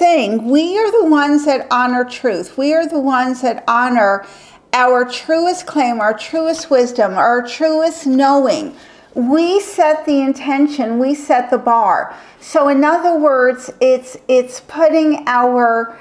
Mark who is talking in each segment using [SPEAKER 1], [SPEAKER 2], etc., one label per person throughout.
[SPEAKER 1] thing. We are the ones that honor truth. We are the ones that honor our truest claim, our truest wisdom, our truest knowing. We set the intention, we set the bar. So in other words, it's putting our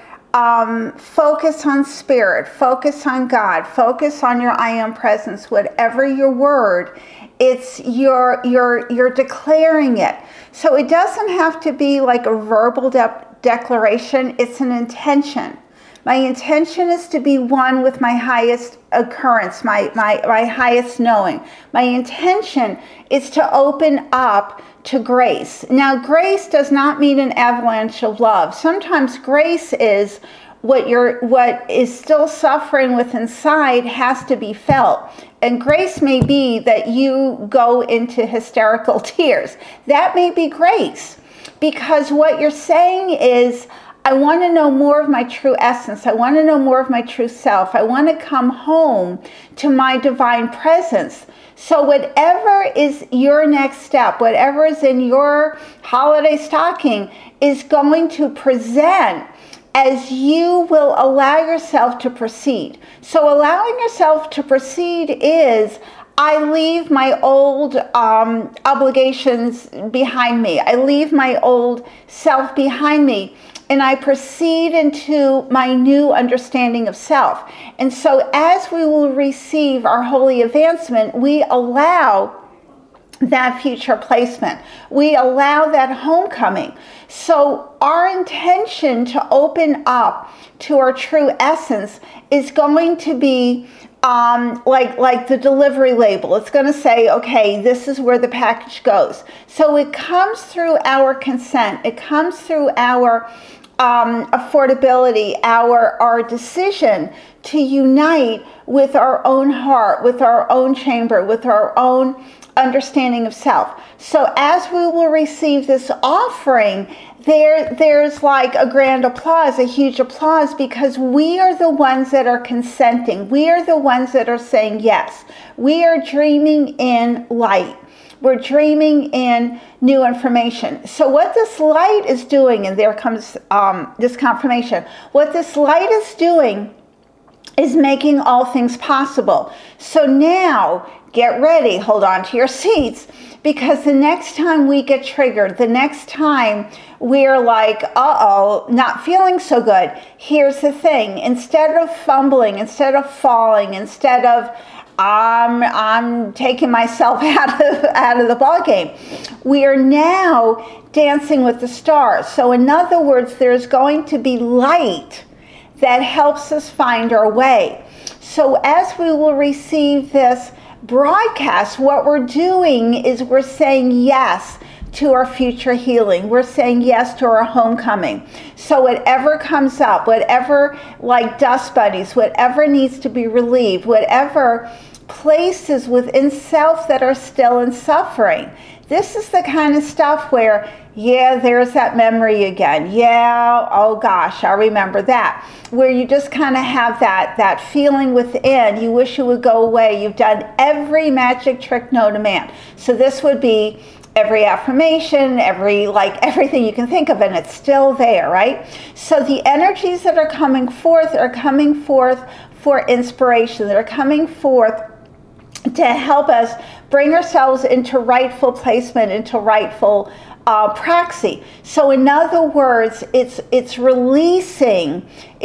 [SPEAKER 1] focus on spirit, focus on God, focus on your I am presence, whatever your word, it's you're declaring it. So it doesn't have to be like a verbal declaration, it's an intention. My intention is to be one with my highest occurrence, my highest knowing. My intention is to open up to grace. Now, grace does not mean an avalanche of love. Sometimes grace is what is still suffering with inside has to be felt. And grace may be that you go into hysterical tears. That may be grace. Because what you're saying is, I want to know more of my true essence. I want to know more of my true self. I want to come home to my divine presence. So whatever is your next step, whatever is in your holiday stocking is going to present as you will allow yourself to proceed. So allowing yourself to proceed is, I leave my old obligations behind me. I leave my old self behind me. And I proceed into my new understanding of self. And so as we will receive our holy advancement, we allow that future placement. We allow that homecoming. So our intention to open up to our true essence is going to be like the delivery label. It's going to say, okay, this is where the package goes. So it comes through our consent. It comes through our affordability, our decision to unite with our own heart, with our own chamber, with our own understanding of self. So as we will receive this offering, there's like a grand applause, a huge applause, because we are the ones that are consenting. We are the ones that are saying yes. We are dreaming in light. We're dreaming in new information. So what this light is doing, and there comes this confirmation, what this light is doing is making all things possible. So now, get ready, hold on to your seats, because the next time we get triggered, the next time we're like, uh-oh, not feeling so good, here's the thing. Instead of fumbling, instead of falling, instead of I'm taking myself out of the ball game, we are now dancing with the stars. So in other words, there's going to be light that helps us find our way. So as we will receive this broadcast, what we're doing is we're saying yes to our future healing. We're saying yes to our homecoming. So whatever comes up, whatever like dust bunnies, whatever needs to be relieved, whatever places within self that are still in suffering. This is the kind of stuff where, yeah, there's that memory again. Yeah, oh gosh, I remember that. Where you just kind of have that feeling within, you wish it would go away. You've done every magic trick known to man. So this would be every affirmation, everything you can think of, and it's still there, right? So the energies that are coming forth for inspiration. They're coming forth to help us bring ourselves into rightful placement, into rightful praxis. So in other words, it's releasing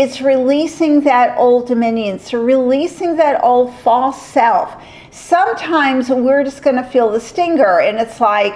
[SPEAKER 1] that old dominion, it's releasing that old false self. Sometimes we're just going to feel the stinger, and it's like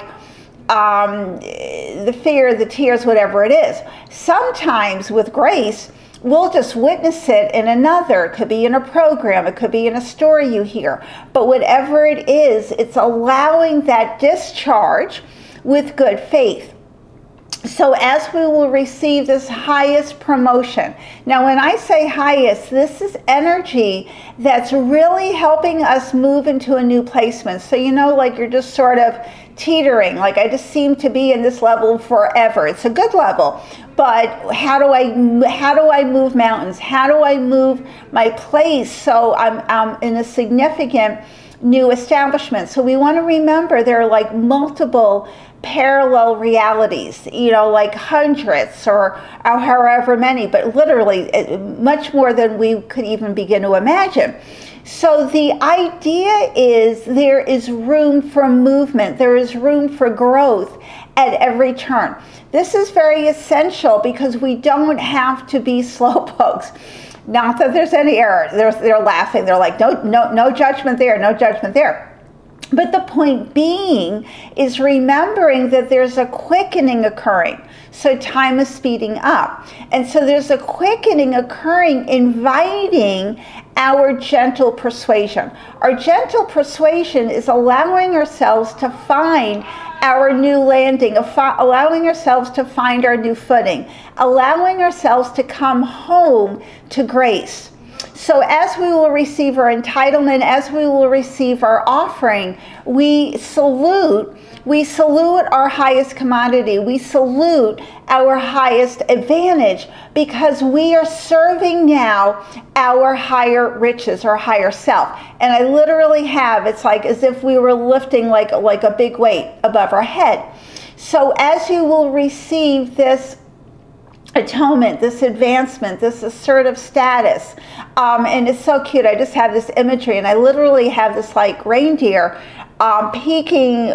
[SPEAKER 1] the fear, the tears, whatever it is. Sometimes with grace, we'll just witness it in another. It could be in a program. It could be in a story you hear. But whatever it is, it's allowing that discharge with good faith. So as we will receive this highest promotion. Now, when I say highest, this is energy that's really helping us move into a new placement. So, like you're just sort of teetering, like I just seem to be in this level forever. It's a good level. But how do I move mountains? How do I move my place so I'm in a significant new establishment. So we want to remember there are like multiple parallel realities, like hundreds or however many, but literally much more than we could even begin to imagine. So the idea is there is room for movement, there is room for growth at every turn. This is very essential because we don't have to be slowpokes. Not that there's any error. They're laughing. They're like, no judgment there, no judgment there. But the point being is remembering that there's a quickening occurring. So time is speeding up. And so there's a quickening occurring, inviting our gentle persuasion. Our gentle persuasion is allowing ourselves to find our new landing, allowing ourselves to find our new footing, allowing ourselves to come home to grace. So as we will receive our entitlement, as we will receive our offering, we salute our highest commodity. We salute our highest advantage because we are serving now our higher riches, our higher self. And I literally have, it's like as if we were lifting like a big weight above our head. So as you will receive this atonement, this advancement, this assertive status. And it's so cute. I just have this imagery, and I literally have this like reindeer peeking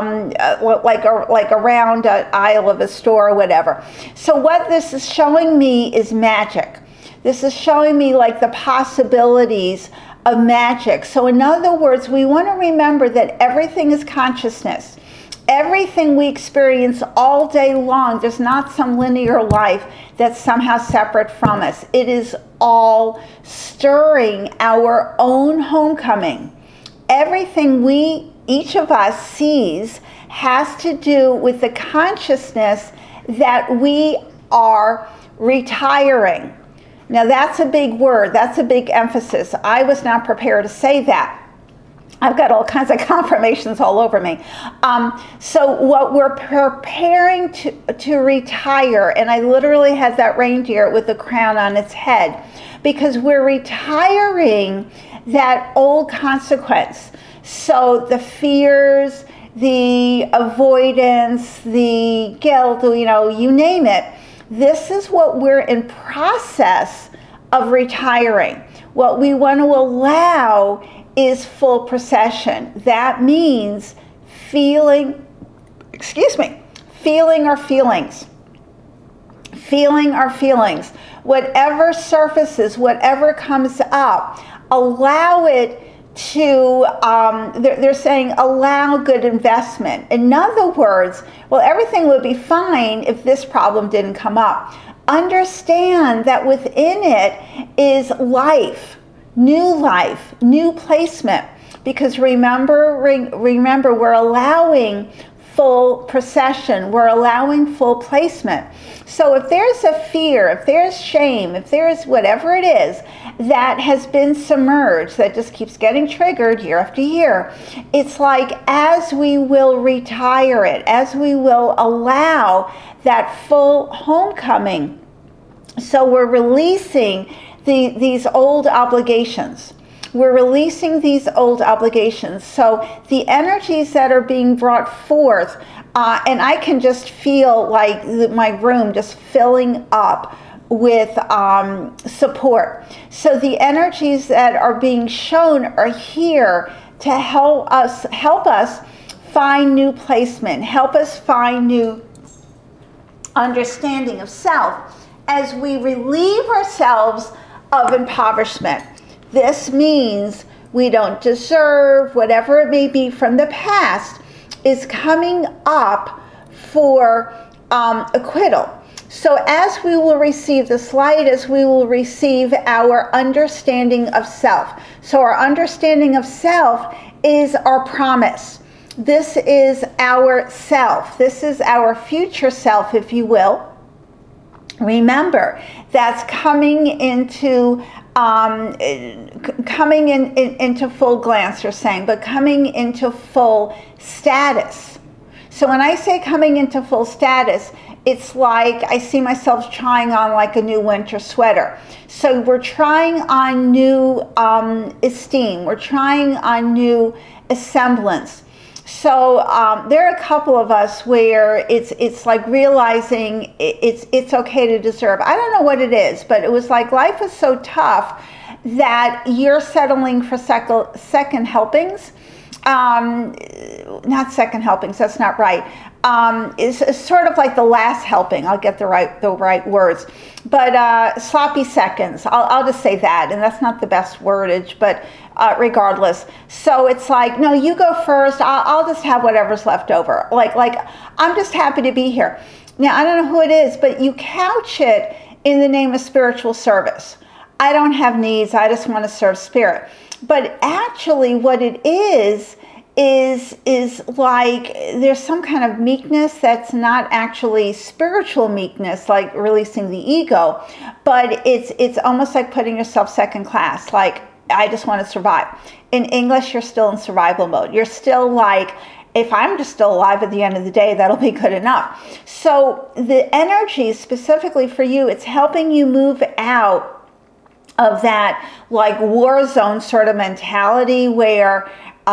[SPEAKER 1] like around an aisle of a store or whatever. So what this is showing me is magic. This is showing me like the possibilities of magic. So in other words, we want to remember that everything is consciousness. Everything we experience all day long, there's not some linear life that's somehow separate from us. It is all stirring our own homecoming. Everything each of us sees has to do with the consciousness that we are retiring. Now that's a big word, that's a big emphasis. I was not prepared to say that. I've got all kinds of confirmations all over me. So what we're preparing to retire, and I literally had that reindeer with the crown on its head, because we're retiring that old consequence. So the fears, the avoidance, the guilt, you name it. This is what we're in process of retiring. What we want to allow is full procession. That means feeling our feelings. Feeling our feelings. Whatever surfaces, whatever comes up, allow it to, they're saying allow good investment. In other words, well, everything would be fine if this problem didn't come up. Understand that within it is life, new placement. Because remember, we're allowing full procession. We're allowing full placement. So if there's a fear, if there's shame, if there's whatever it is that has been submerged, that just keeps getting triggered year after year, it's like as we will retire it, as we will allow that full homecoming, so we're releasing these old obligations. We're releasing these old obligations. So the energies that are being brought forth, and I can just feel like my room just filling up with support. So the energies that are being shown are here to help us find new placement, help us find new understanding of self as we relieve ourselves of impoverishment. This means we don't deserve, whatever it may be from the past, is coming up for acquittal. So as we will receive this light, as we will receive our understanding of self. So our understanding of self is our promise. This is our self. This is our future self, if you will. Remember, that's coming into into full glance, you're saying, but coming into full status. So when I say coming into full status, it's like I see myself trying on like a new winter sweater. So we're trying on new esteem. We're trying on new semblance. So there are a couple of us where it's like realizing it's okay to deserve. I don't know what it is, but it was like life was so tough that you're settling for second helpings. Not second helpings, that's not right. It's sort of like the last helping. I'll get the right words, but sloppy seconds. I'll just say that, and that's not the best wordage, but regardless. So it's like, no, you go first. I'll just have whatever's left over. Like I'm just happy to be here. Now I don't know who it is, but you couch it in the name of spiritual service. I don't have needs. I just want to serve spirit. But actually what it is like there's some kind of meekness that's not actually spiritual meekness, like releasing the ego, but it's almost like putting yourself second class. Like, I just want to survive. In English, you're still in survival mode. You're still like, if I'm just still alive at the end of the day, that'll be good enough. So the energy specifically for you, it's helping you move out of that like war zone sort of mentality where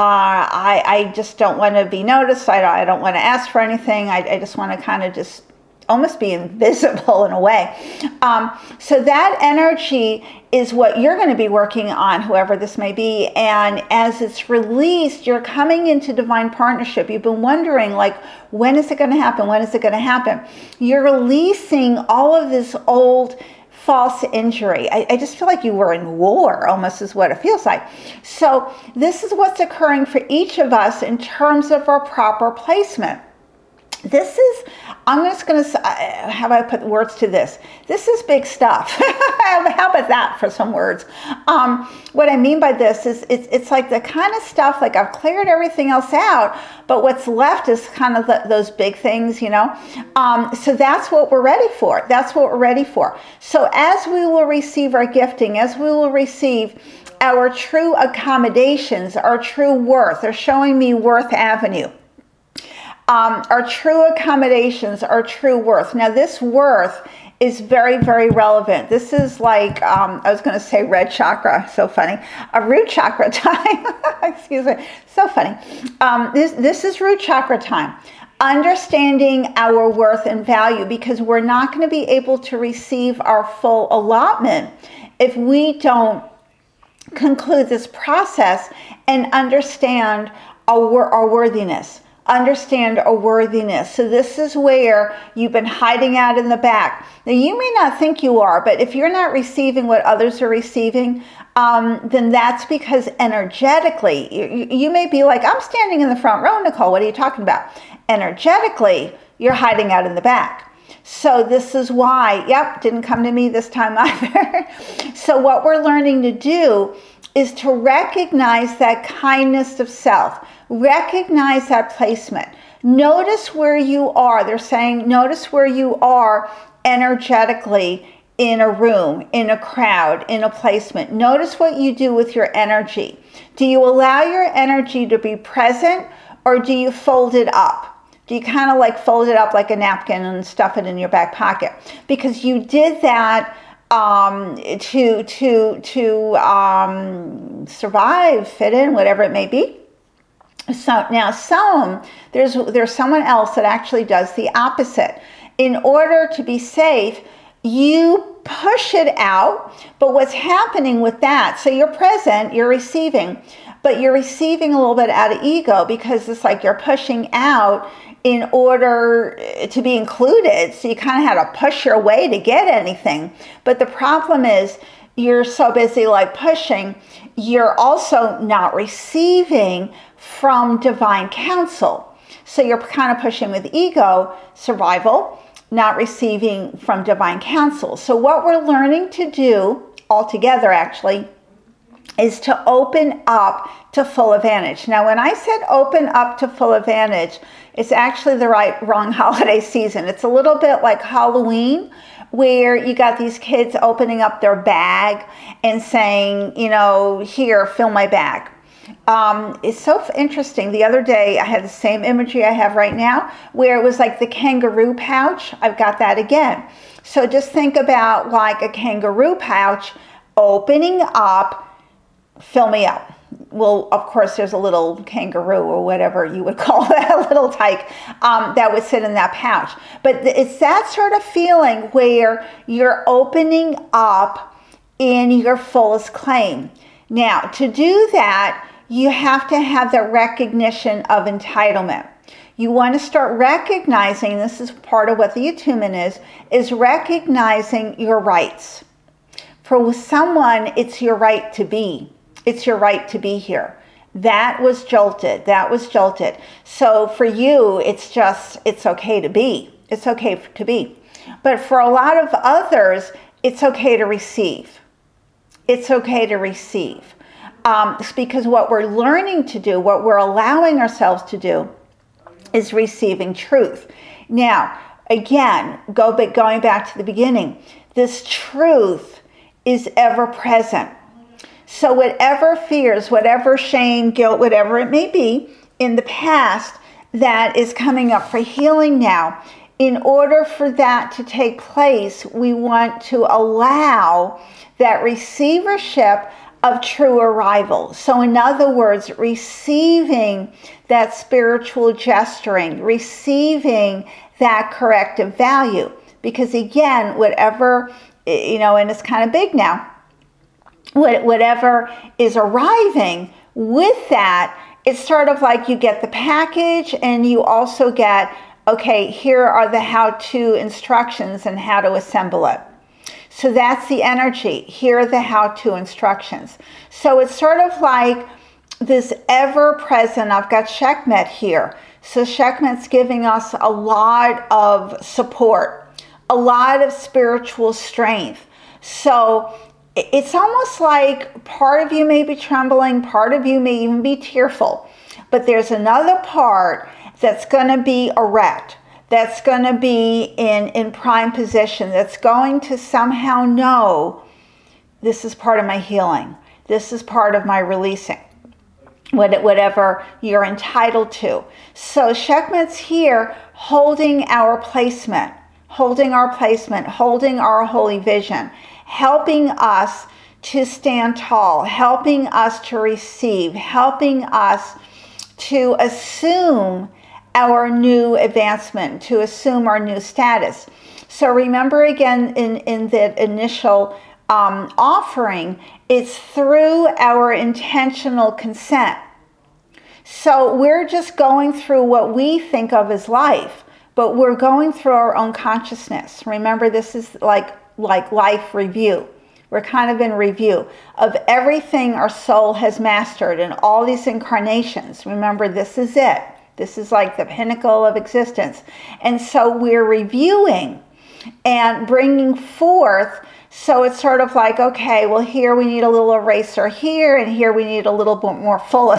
[SPEAKER 1] I just don't want to be noticed. I don't want to ask for anything. I just want to kind of just almost be invisible in a way. So that energy is what you're going to be working on, whoever this may be. And as it's released, you're coming into divine partnership. You've been wondering, like, when is it going to happen? When is it going to happen? You're releasing all of this old false injury. I just feel like you were in war, almost is what it feels like. So this is what's occurring for each of us in terms of our proper placement. This is, I'm just going to, how do I put words to this? This is big stuff. How about that for some words? What I mean by this is it's like the kind of stuff, like I've cleared everything else out, but what's left is kind of those big things, you know? So that's what we're ready for. That's what we're ready for. So as we will receive our gifting, as we will receive our true accommodations, our true worth, they're showing me Worth Avenue. Our true accommodations, our true worth. Now, this worth is very, very relevant. This is like, I was going to say red chakra, so funny. A root chakra time. Excuse me, so funny. This is root chakra time. Understanding our worth and value, because we're not going to be able to receive our full allotment if we don't conclude this process and understand our worthiness. Understand a worthiness. So this is where you've been hiding out in the back. Now, you may not think you are, but if you're not receiving what others are receiving, then that's because energetically, you may be like, I'm standing in the front row, Nicole, what are you talking about? Energetically, you're hiding out in the back. So this is why, didn't come to me this time either. So what we're learning to do is to recognize that kindness of self. Recognize that placement. Notice where you are. They're saying, notice where you are energetically in a room, in a crowd, in a placement. Notice what you do with your energy. Do you allow your energy to be present, or do you fold it up? Do you kind of like fold it up like a napkin and stuff it in your back pocket? Because you did that to survive, fit in, whatever it may be. So now there's someone else that actually does the opposite. In order to be safe, you push it out, but what's happening with that, so you're present, you're receiving, but you're receiving a little bit out of ego, because it's like you're pushing out in order to be included. So you kind of had to push your way to get anything. But the problem is you're so busy like pushing, you're also not receiving from divine counsel. So you're kind of pushing with ego, survival, not receiving from divine counsel. So what we're learning to do altogether actually is to open up to full advantage. Now, when I said open up to full advantage, it's actually the wrong holiday season. It's a little bit like Halloween, where you got these kids opening up their bag and saying, you know, here, fill my bag. It's so interesting. The other day, I had the same imagery I have right now, where it was like the kangaroo pouch. I've got that again. So just think about like a kangaroo pouch opening up. Fill me up. Well, of course, there's a little kangaroo or whatever you would call that, a little tyke, that would sit in that pouch. But it's that sort of feeling where you're opening up in your fullest claim. Now, to do that, you have to have the recognition of entitlement. You want to start recognizing, this is part of what the attunement is recognizing your rights. For someone, it's your right to be. It's your right to be here. That was jolted. That was jolted. So for you, it's okay to be. It's okay to be. But for a lot of others, it's okay to receive. It's okay to receive. It's because what we're learning to do, what we're allowing ourselves to do, is receiving truth. Now, again, going back to the beginning, this truth is ever present. So whatever fears, whatever shame, guilt, whatever it may be in the past that is coming up for healing now, in order for that to take place, we want to allow that receivership of true arrival. So in other words, receiving that spiritual gesturing, receiving that corrective value. Because again, whatever, and it's kind of big now, whatever is arriving with that, it's sort of like you get the package and you also get, okay, here are the how-to instructions and how to assemble it. So that's the energy. Here are the how-to instructions. So it's sort of like this ever-present, I've got Sekhmet here. So Sekhmet's giving us a lot of support, a lot of spiritual strength. So it's almost like part of you may be trembling, part of you may even be tearful, but there's another part that's going to be erect, that's going to be in prime position, that's going to somehow know this is part of my healing, this is part of my releasing, whatever you're entitled to. So Sekhmet's here holding our placement, holding our holy vision, helping us to stand tall, helping us to receive, helping us to assume our new advancement, to assume our new status. So remember again in the initial offering, it's through our intentional consent. So we're just going through what we think of as life, but we're going through our own consciousness. Remember, this is like life review. We're kind of in review of everything our soul has mastered in all these incarnations. Remember, this is it. This is like the pinnacle of existence. And so we're reviewing and bringing forth. So it's sort of like, okay, well, here we need a little eraser here, and here we need a little bit more full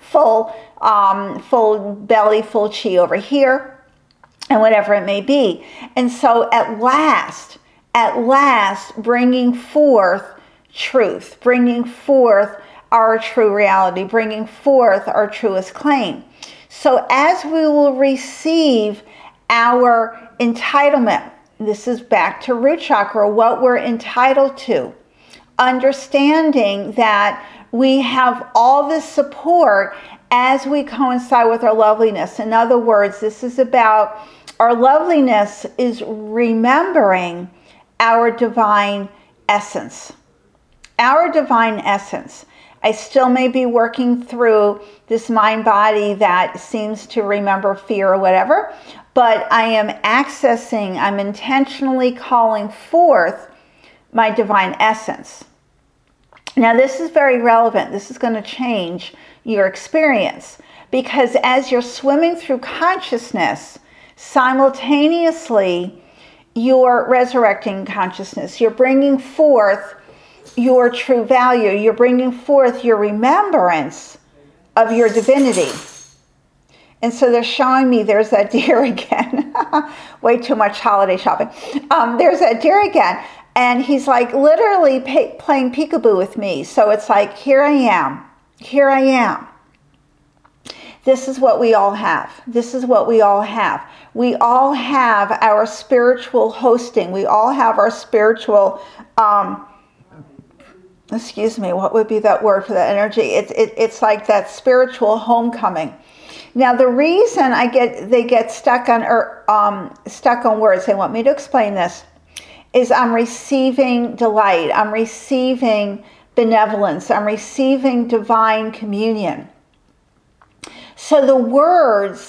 [SPEAKER 1] belly, full chi over here, and whatever it may be. And so at last, bringing forth truth, bringing forth our true reality, bringing forth our truest claim. So as we will receive our entitlement, this is back to root chakra, what we're entitled to, understanding that we have all this support as we coincide with our loveliness. In other words, this is about our loveliness is remembering our divine essence. Our divine essence. I still may be working through this mind body that seems to remember fear or whatever, but I am accessing, I'm intentionally calling forth my divine essence. Now this is very relevant. This is going to change your experience, because as you're swimming through consciousness, simultaneously you're resurrecting consciousness. You're bringing forth your true value. You're bringing forth your remembrance of your divinity. And so they're showing me, there's that deer again. Way too much holiday shopping. There's that deer again. And he's like literally playing peekaboo with me. So it's like, here I am. Here I am. This is what we all have. This is what we all have. We all have our spiritual hosting. We all have our spiritual, what would be that word for that energy? It's like that spiritual homecoming. Now, the reason they get stuck on words, they want me to explain this, is I'm receiving delight. I'm receiving benevolence. I'm receiving divine communion. So the words,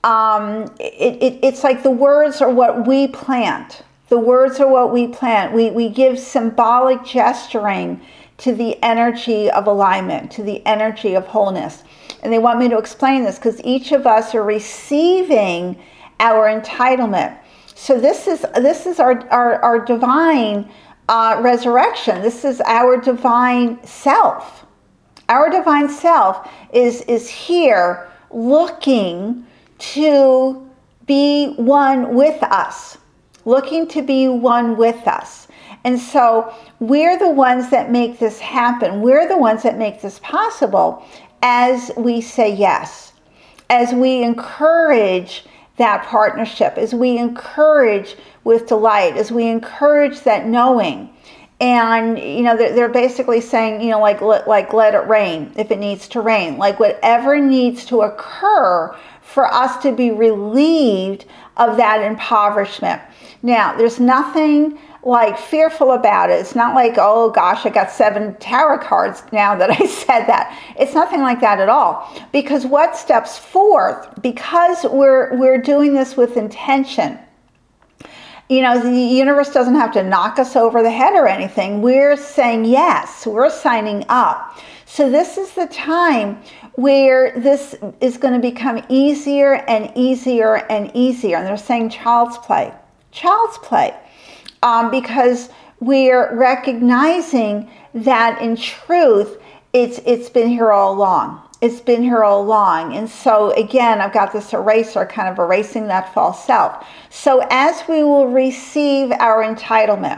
[SPEAKER 1] it's like the words are what we plant. The words are what we plant. We give symbolic gesturing to the energy of alignment, to the energy of wholeness. And they want me to explain this because each of us are receiving our entitlement. So this is our divine resurrection. This is our divine self. Our divine self is here looking to be one with us. Looking to be one with us. And so we're the ones that make this happen. We're the ones that make this possible as we say yes, as we encourage that partnership, as we encourage with delight, as we encourage that knowing. And, they're basically saying, like let it rain if it needs to rain, like whatever needs to occur for us to be relieved of that impoverishment. Now, there's nothing like fearful about it. It's not like, oh gosh, I got 7 tarot cards now that I said that. It's nothing like that at all. Because what steps forth, because we're doing this with intention, the universe doesn't have to knock us over the head or anything. We're saying yes, we're signing up. So this is the time where this is going to become easier and easier and easier. And they're saying child's play. Child's play. Because we're recognizing that in truth, it's been here all along. It's been here all along. And so again, I've got this eraser kind of erasing that false self. So as we will receive our entitlement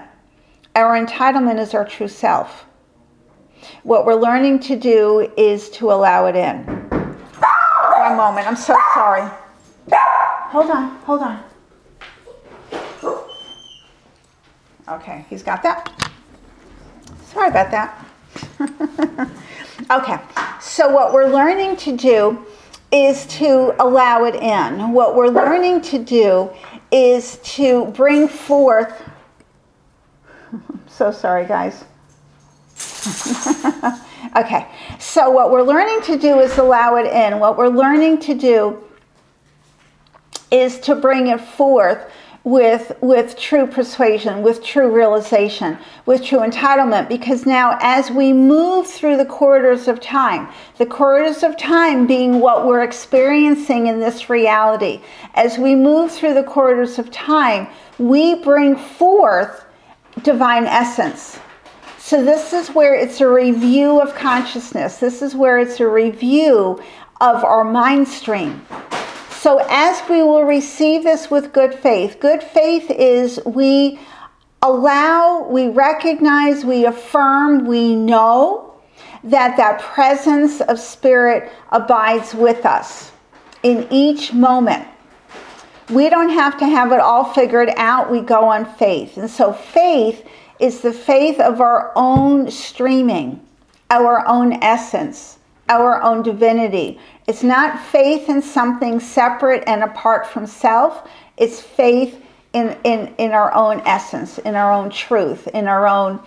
[SPEAKER 1] is our true self. What we're learning to do is to allow it in. One moment, I'm so sorry. Hold on. Okay, he's got that. Sorry about that. Okay, so what we're learning to do is to allow it in. What we're learning to do is to bring forth... So sorry, guys. Okay, so what we're learning to do is allow it in. What we're learning to do is to bring it forth with true persuasion, with true realization, with true entitlement. Because now as we move through the corridors of time being what we're experiencing in this reality, as we move through the corridors of time, we bring forth divine essence. So this is where it's a review of consciousness. This is where it's a review of our mind stream. So as we will receive this with good faith is we allow, we recognize, we affirm, we know that presence of spirit abides with us in each moment. We don't have to have it all figured out. We go on faith. And so faith is the faith of our own streaming, our own essence, our own divinity. It's not faith in something separate and apart from self. It's faith in our own essence, in our own truth, in our own,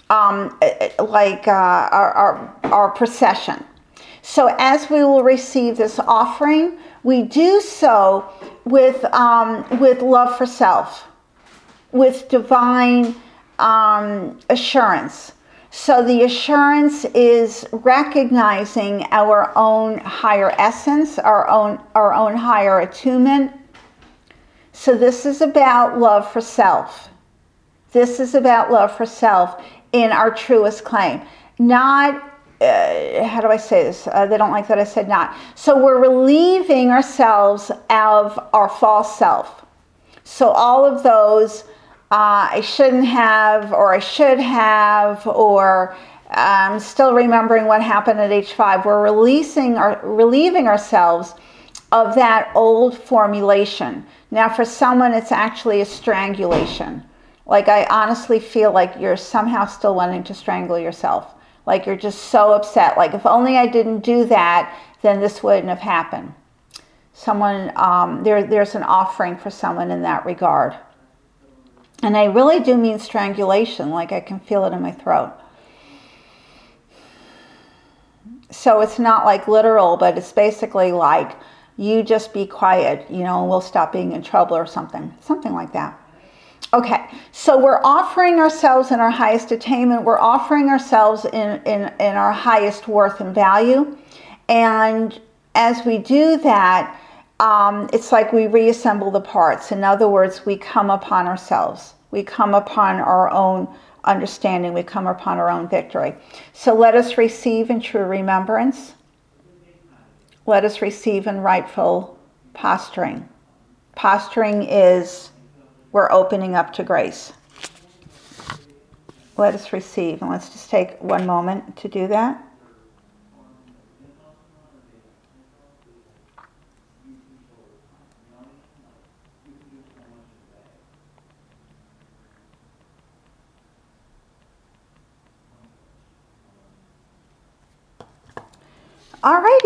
[SPEAKER 1] our procession. So as we will receive this offering, we do so with love for self, with divine assurance. So the assurance is recognizing our own higher essence, our own higher attunement. So this is about love for self. This is about love for self in our truest claim. Not, how do I say this? They don't like that I said not. So we're relieving ourselves of our false self. So all of those I shouldn't have, or I should have, or Still remembering what happened at age 5. We're relieving ourselves of that old formulation. Now for someone, it's actually a strangulation. Like, I honestly feel like you're somehow still wanting to strangle yourself. Like, you're just so upset. Like, if only I didn't do that, then this wouldn't have happened. Someone, there's an offering for someone in that regard. And I really do mean strangulation. Like, I can feel it in my throat. So it's not like literal, but it's basically like, you just be quiet, you know, and we'll stop being in trouble or something. Something like that. Okay, so we're offering ourselves in our highest attainment. We're offering ourselves in our highest worth and value. And as we do that, it's like we reassemble the parts. In other words, we come upon ourselves. We come upon our own understanding. We come upon our own victory. So let us receive in true remembrance. Let us receive in rightful posturing. Posturing is, we're opening up to grace. Let us receive. And let's just take one moment to do that. All right.